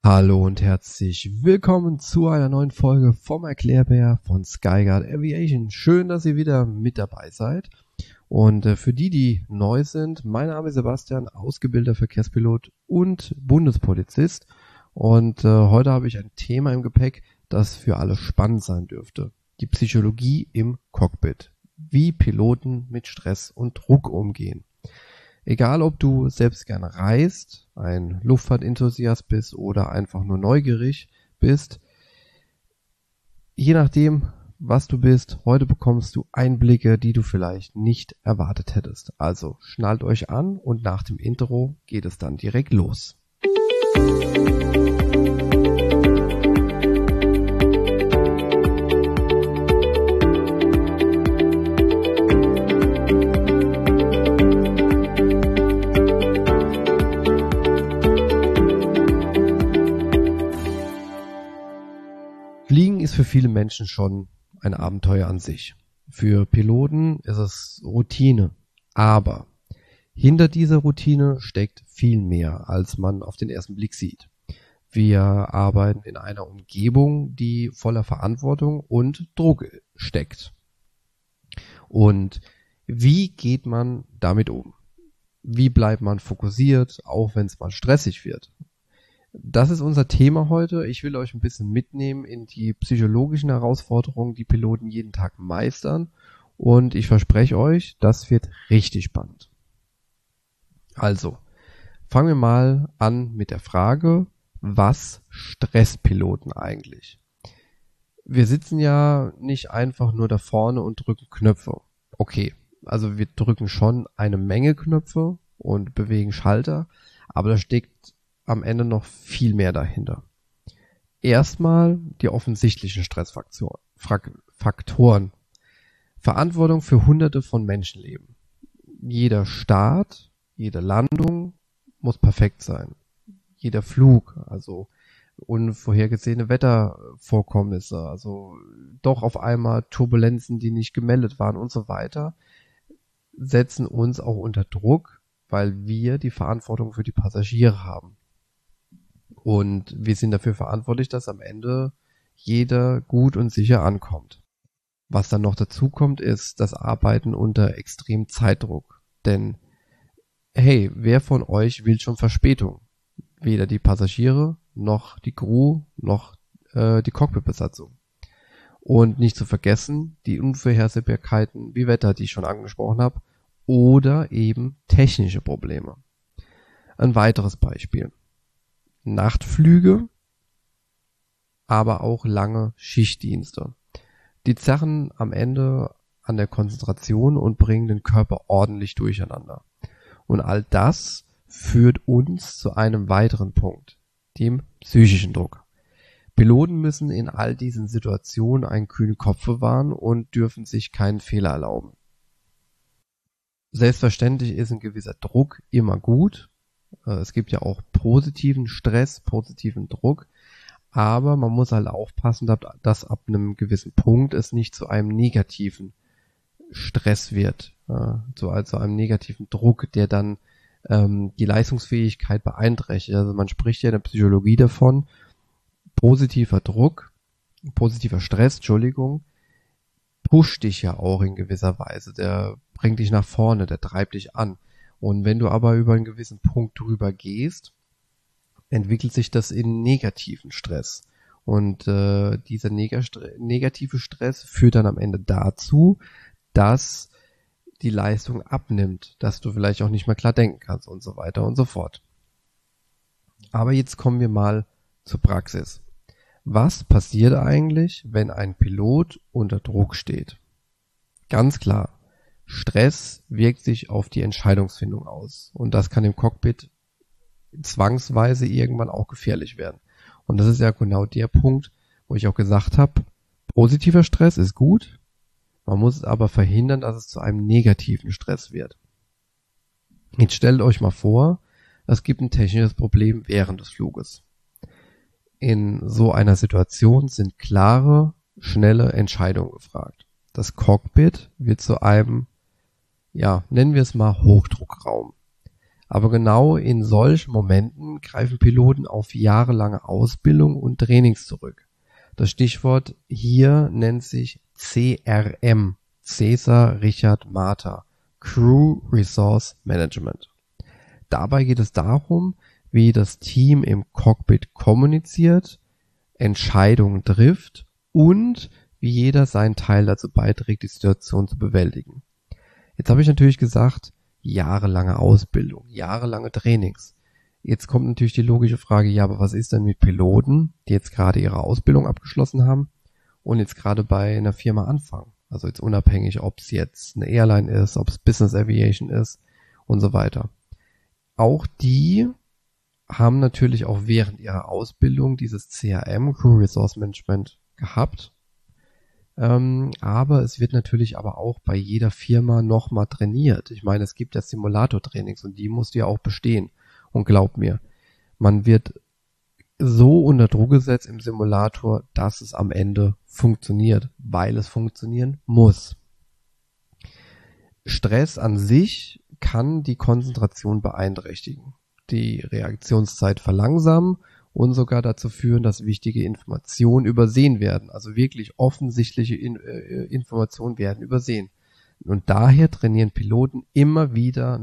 Hallo und herzlich willkommen zu einer neuen Folge vom Erklärbär von Skyguard Aviation. Schön, dass ihr wieder mit dabei seid. Und für die neu sind, mein Name ist Sebastian, ausgebildeter Verkehrspilot und Bundespolizist. Und heute habe ich ein Thema im Gepäck, das für alle spannend sein dürfte. Die Psychologie im Cockpit. Wie Piloten mit Stress und Druck umgehen. Egal, ob du selbst gerne reist, ein Luftfahrtenthusiast bist oder einfach nur neugierig bist, je nachdem, was du bist, heute bekommst du Einblicke, die du vielleicht nicht erwartet hättest. Also schnallt euch an und nach dem Intro geht es dann direkt los. Fliegen ist für viele Menschen schon ein Abenteuer an sich. Für Piloten ist es Routine. Aber hinter dieser Routine steckt viel mehr, als man auf den ersten Blick sieht. Wir arbeiten in einer Umgebung, die voller Verantwortung und Druck steckt. Und wie geht man damit um? Wie bleibt man fokussiert, auch wenn es mal stressig wird? Das ist unser Thema heute. Ich will euch ein bisschen mitnehmen in die psychologischen Herausforderungen, die Piloten jeden Tag meistern. Und ich verspreche euch, das wird richtig spannend. Also, fangen wir mal an mit der Frage, was stresst Piloten eigentlich? Wir sitzen ja nicht einfach nur da vorne und drücken Knöpfe. Okay, also wir drücken schon eine Menge Knöpfe und bewegen Schalter, aber da steckt am Ende noch viel mehr dahinter. Erstmal die offensichtlichen Stressfaktoren. Verantwortung für Hunderte von Menschenleben. Jeder Start, jede Landung muss perfekt sein. Jeder Flug, also unvorhergesehene Wettervorkommnisse, also doch auf einmal Turbulenzen, die nicht gemeldet waren und so weiter, setzen uns auch unter Druck, weil wir die Verantwortung für die Passagiere haben. Und wir sind dafür verantwortlich, dass am Ende jeder gut und sicher ankommt. Was dann noch dazu kommt, ist das Arbeiten unter extremem Zeitdruck. Denn, hey, wer von euch will schon Verspätung? Weder die Passagiere, noch die Crew, noch die Cockpitbesatzung. Und nicht zu vergessen, die Unvorhersehbarkeiten wie Wetter, die ich schon angesprochen habe, oder eben technische Probleme. Ein weiteres Beispiel. Nachtflüge, aber auch lange Schichtdienste. Die zerren am Ende an der Konzentration und bringen den Körper ordentlich durcheinander. Und all das führt uns zu einem weiteren Punkt, dem psychischen Druck. Piloten müssen in all diesen Situationen einen kühlen Kopf bewahren und dürfen sich keinen Fehler erlauben. Selbstverständlich ist ein gewisser Druck immer gut. Es gibt ja auch positiven Stress, positiven Druck, aber man muss halt aufpassen, dass ab einem gewissen Punkt es nicht zu einem negativen Stress wird, zu einem negativen Druck, der dann die Leistungsfähigkeit beeinträchtigt. Also man spricht ja in der Psychologie davon, positiver Stress, pusht dich ja auch in gewisser Weise, der bringt dich nach vorne, der treibt dich an. Und wenn du aber über einen gewissen Punkt drüber gehst, entwickelt sich das in negativen Stress. Und dieser negative Stress führt dann am Ende dazu, dass die Leistung abnimmt, dass du vielleicht auch nicht mehr klar denken kannst und so weiter und so fort. Aber jetzt kommen wir mal zur Praxis. Was passiert eigentlich, wenn ein Pilot unter Druck steht? Ganz klar. Stress wirkt sich auf die Entscheidungsfindung aus und das kann im Cockpit zwangsweise irgendwann auch gefährlich werden. Und das ist ja genau der Punkt, wo ich auch gesagt habe, positiver Stress ist gut, man muss aber verhindern, dass es zu einem negativen Stress wird. Jetzt stellt euch mal vor, es gibt ein technisches Problem während des Fluges. In so einer Situation sind klare, schnelle Entscheidungen gefragt. Das Cockpit wird zu einem, nennen wir es mal Hochdruckraum. Aber genau in solchen Momenten greifen Piloten auf jahrelange Ausbildung und Trainings zurück. Das Stichwort hier nennt sich CRM, Cäsar Richard Marter, Crew Resource Management. Dabei geht es darum, wie das Team im Cockpit kommuniziert, Entscheidungen trifft und wie jeder seinen Teil dazu beiträgt, die Situation zu bewältigen. Jetzt habe ich natürlich gesagt, jahrelange Ausbildung, jahrelange Trainings. Jetzt kommt natürlich die logische Frage, ja, aber was ist denn mit Piloten, die jetzt gerade ihre Ausbildung abgeschlossen haben und jetzt gerade bei einer Firma anfangen? Also jetzt unabhängig, ob es jetzt eine Airline ist, ob es Business Aviation ist und so weiter. Auch die haben natürlich auch während ihrer Ausbildung dieses CRM, Crew Resource Management, gehabt. Aber es wird natürlich aber auch bei jeder Firma nochmal trainiert. Ich meine, es gibt ja Simulator-Trainings und die musst du ja auch bestehen. Und glaub mir, man wird so unter Druck gesetzt im Simulator, dass es am Ende funktioniert, weil es funktionieren muss. Stress an sich kann die Konzentration beeinträchtigen, die Reaktionszeit verlangsamen und sogar dazu führen, dass wichtige Informationen übersehen werden. Also wirklich offensichtliche Informationen werden übersehen. Und daher trainieren Piloten immer wieder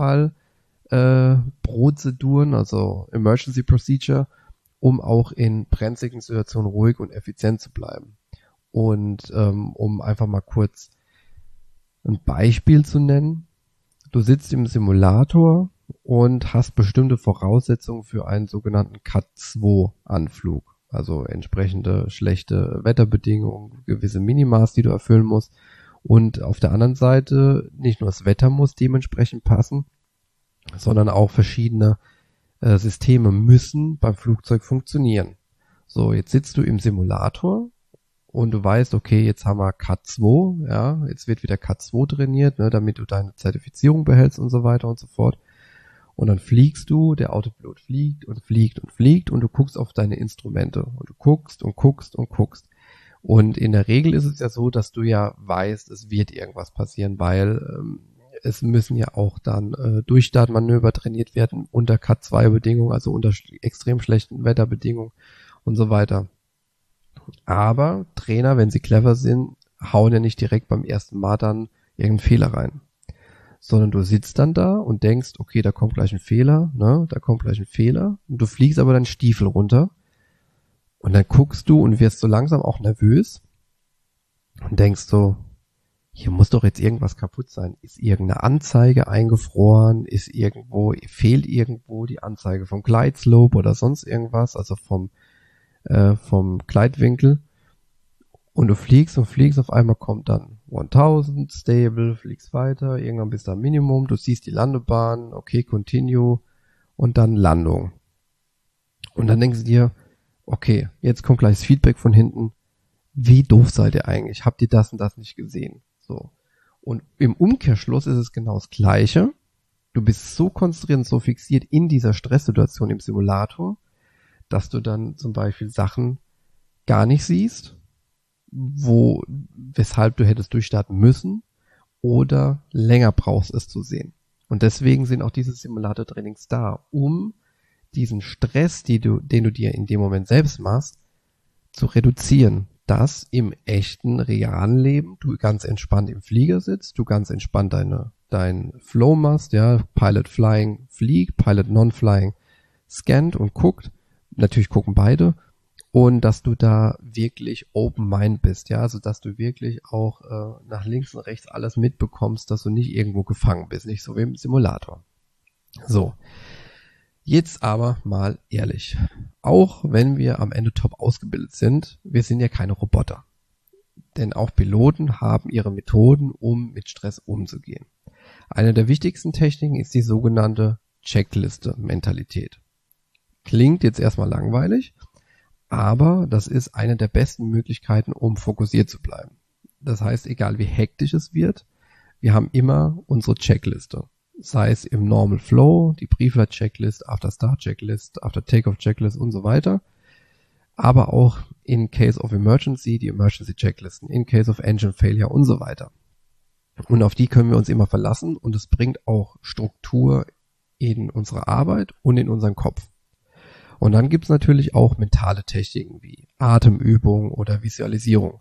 Notfallprozeduren, also Emergency Procedure, um auch in brenzligen Situationen ruhig und effizient zu bleiben. Und um einfach mal kurz ein Beispiel zu nennen. Du sitzt im Simulator und hast bestimmte Voraussetzungen für einen sogenannten Cat-2-Anflug. Also entsprechende schlechte Wetterbedingungen, gewisse Minimas, die du erfüllen musst. Und auf der anderen Seite nicht nur das Wetter muss dementsprechend passen, sondern auch verschiedene Systeme müssen beim Flugzeug funktionieren. So, jetzt sitzt du im Simulator und du weißt, okay, jetzt haben wir Cat-2, ja, jetzt wird wieder Cat-2 trainiert, ne, damit du deine Zertifizierung behältst und so weiter und so fort. Und dann fliegst du, der Autopilot fliegt und fliegt und fliegt und du guckst auf deine Instrumente und du guckst und guckst und guckst. Und in der Regel ist es ja so, dass du ja weißt, es wird irgendwas passieren, weil es müssen ja auch dann Durchstartmanöver trainiert werden unter Cat-2-Bedingungen, also unter extrem schlechten Wetterbedingungen und so weiter. Aber Trainer, wenn sie clever sind, hauen ja nicht direkt beim ersten Mal dann irgendeinen Fehler rein. Sondern du sitzt dann da und denkst, okay, da kommt gleich ein Fehler, ne, da kommt gleich ein Fehler. Und du fliegst aber deinen Stiefel runter. Und dann guckst du und wirst so langsam auch nervös. Und denkst so, hier muss doch jetzt irgendwas kaputt sein. Ist irgendeine Anzeige eingefroren? Fehlt irgendwo die Anzeige vom Glide Slope oder sonst irgendwas? Also vom Gleitwinkel. Und du fliegst und fliegst, auf einmal kommt dann 1000, Stable, fliegst weiter, irgendwann bist du am Minimum, du siehst die Landebahn, okay, Continue und dann Landung. Und dann denkst du dir, okay, jetzt kommt gleich das Feedback von hinten, wie doof seid ihr eigentlich, habt ihr das und das nicht gesehen? So. Und im Umkehrschluss ist es genau das Gleiche. Du bist so konzentriert und so fixiert in dieser Stresssituation im Simulator, dass du dann zum Beispiel Sachen gar nicht siehst, weshalb du hättest durchstarten müssen oder länger brauchst es zu sehen. Und deswegen sind auch diese Simulator-Trainings da, um diesen Stress, den du dir in dem Moment selbst machst, zu reduzieren, dass im echten, realen Leben du ganz entspannt im Flieger sitzt, du ganz entspannt dein Flow machst, ja, Pilot Flying fliegt, Pilot Non-Flying scannt und guckt, natürlich gucken beide, und dass du da wirklich open mind bist, ja, also dass du wirklich auch nach links und rechts alles mitbekommst, dass du nicht irgendwo gefangen bist, nicht so wie im Simulator. So, jetzt aber mal ehrlich, auch wenn wir am Ende top ausgebildet sind, wir sind ja keine Roboter, denn auch Piloten haben ihre Methoden, um mit Stress umzugehen. Eine der wichtigsten Techniken ist die sogenannte Checkliste-Mentalität. Klingt jetzt erstmal langweilig, aber das ist eine der besten Möglichkeiten, um fokussiert zu bleiben. Das heißt, egal wie hektisch es wird, wir haben immer unsere Checkliste. Sei es im Normal Flow, die Pre-Flight-Checklist, After-Start-Checklist, After-Takeoff-Checklist und so weiter. Aber auch in Case of Emergency, die Emergency-Checklisten, in Case of Engine Failure und so weiter. Und auf die können wir uns immer verlassen und es bringt auch Struktur in unsere Arbeit und in unseren Kopf. Und dann gibt's natürlich auch mentale Techniken wie Atemübung oder Visualisierung.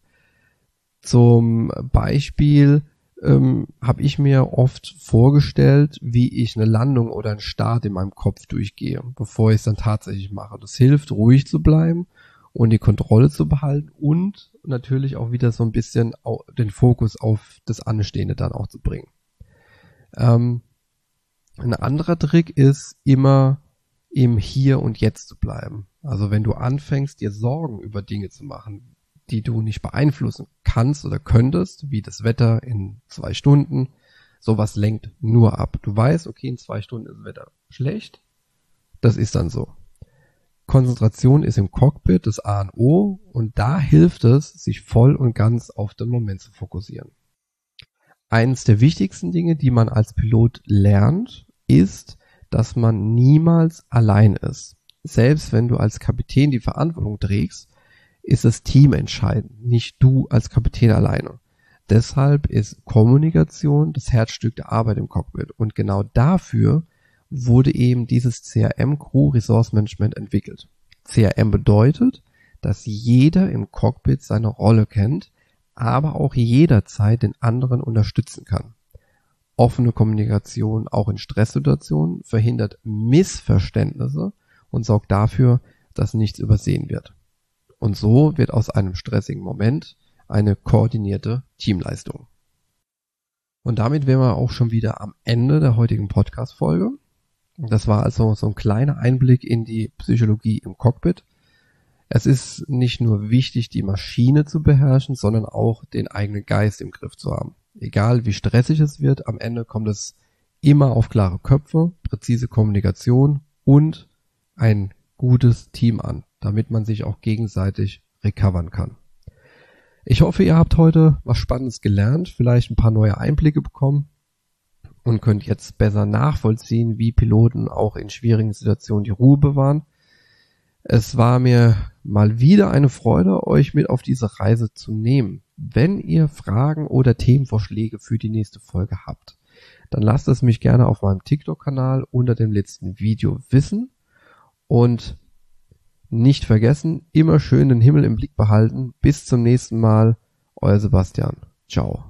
Zum Beispiel habe ich mir oft vorgestellt, wie ich eine Landung oder einen Start in meinem Kopf durchgehe, bevor ich es dann tatsächlich mache. Das hilft, ruhig zu bleiben und die Kontrolle zu behalten und natürlich auch wieder so ein bisschen den Fokus auf das Anstehende dann auch zu bringen. Ein anderer Trick ist immer im Hier und Jetzt zu bleiben. Also wenn du anfängst, dir Sorgen über Dinge zu machen, die du nicht beeinflussen kannst oder könntest, wie das Wetter in 2 Stunden, sowas lenkt nur ab. Du weißt, okay, in 2 Stunden ist das Wetter schlecht, das ist dann so. Konzentration ist im Cockpit das A und O und da hilft es, sich voll und ganz auf den Moment zu fokussieren. Eines der wichtigsten Dinge, die man als Pilot lernt, ist, dass man niemals allein ist. Selbst wenn du als Kapitän die Verantwortung trägst, ist das Team entscheidend, nicht du als Kapitän alleine. Deshalb ist Kommunikation das Herzstück der Arbeit im Cockpit und genau dafür wurde eben dieses CRM Crew Resource Management entwickelt. CRM bedeutet, dass jeder im Cockpit seine Rolle kennt, aber auch jederzeit den anderen unterstützen kann. Offene Kommunikation auch in Stresssituationen verhindert Missverständnisse und sorgt dafür, dass nichts übersehen wird. Und so wird aus einem stressigen Moment eine koordinierte Teamleistung. Und damit wären wir auch schon wieder am Ende der heutigen Podcast-Folge. Das war also so ein kleiner Einblick in die Psychologie im Cockpit. Es ist nicht nur wichtig, die Maschine zu beherrschen, sondern auch den eigenen Geist im Griff zu haben. Egal wie stressig es wird, am Ende kommt es immer auf klare Köpfe, präzise Kommunikation und ein gutes Team an, damit man sich auch gegenseitig recovern kann. Ich hoffe, ihr habt heute was Spannendes gelernt, vielleicht ein paar neue Einblicke bekommen und könnt jetzt besser nachvollziehen, wie Piloten auch in schwierigen Situationen die Ruhe bewahren. Es war mir mal wieder eine Freude, euch mit auf diese Reise zu nehmen. Wenn ihr Fragen oder Themenvorschläge für die nächste Folge habt, dann lasst es mich gerne auf meinem TikTok-Kanal unter dem letzten Video wissen. Und nicht vergessen, immer schön den Himmel im Blick behalten. Bis zum nächsten Mal, euer Sebastian. Ciao.